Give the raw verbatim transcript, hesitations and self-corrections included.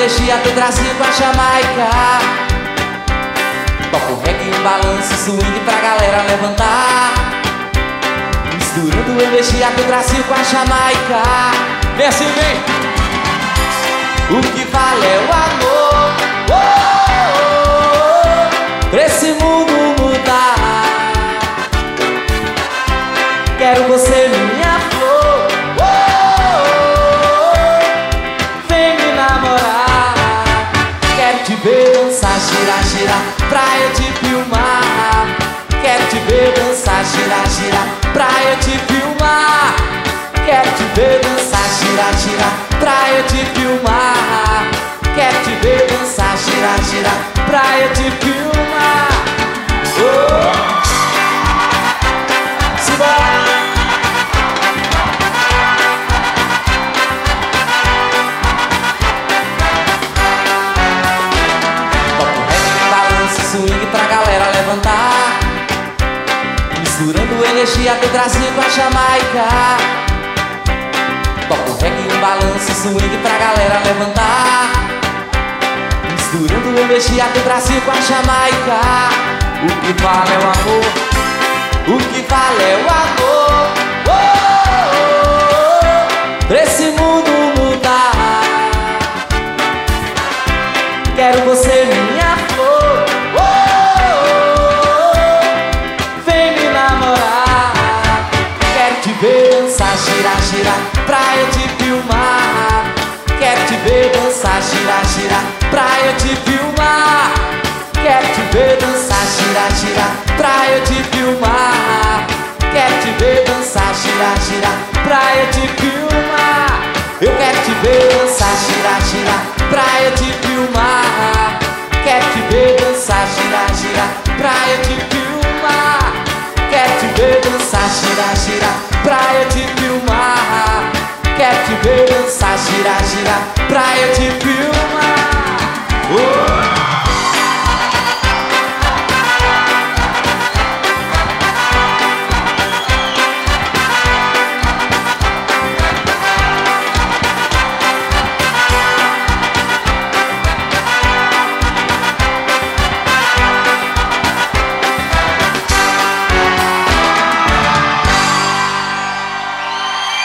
energia do Brasil com a Jamaica. Toco reggae, um balanço, swing pra galera levantar. Misturando energia do Brasil com a Jamaica. Vem assim, vem! O que vale é o amor, oh, oh, oh, pra esse mundo mudar. Quero você, minha flor, oh, oh, oh, vem me namorar. Quero te ver dançar, girar, girar, pra eu te filmar. Quero te ver dançar, girar, girar, pra eu te filmar. Quero te ver dançar, girar, girar, pra eu te filmar. Quero te ver dançar, girar, girar, pra eu te filmar. Oh. Simbora! Toco reggae, balanço, swing pra galera levantar. Misturando energia do Brasil com a Jamaica. Toco reggae, um balanço, swing pra galera levantar. Misturando energia do Brasil com a Jamaica. O que vale é o amor, o que vale é o amor, oh, oh, oh, pra esse mundo mudar. Quero você, minha flor, oh, oh, oh, vem me namorar. Quero te ver dançar, girar, girar, pra eu te filmar. Quero te ver dançar, girar, girar, pra eu te filmar. Quero te ver dançar, girar, girar, pra eu te filmar. Quero te ver dançar, girar, girar, pra eu te filmar. Eu quero te ver dançar, girar, girar, pra eu te filmar. Quero te ver dançar, girar, girar, pra eu te filmar.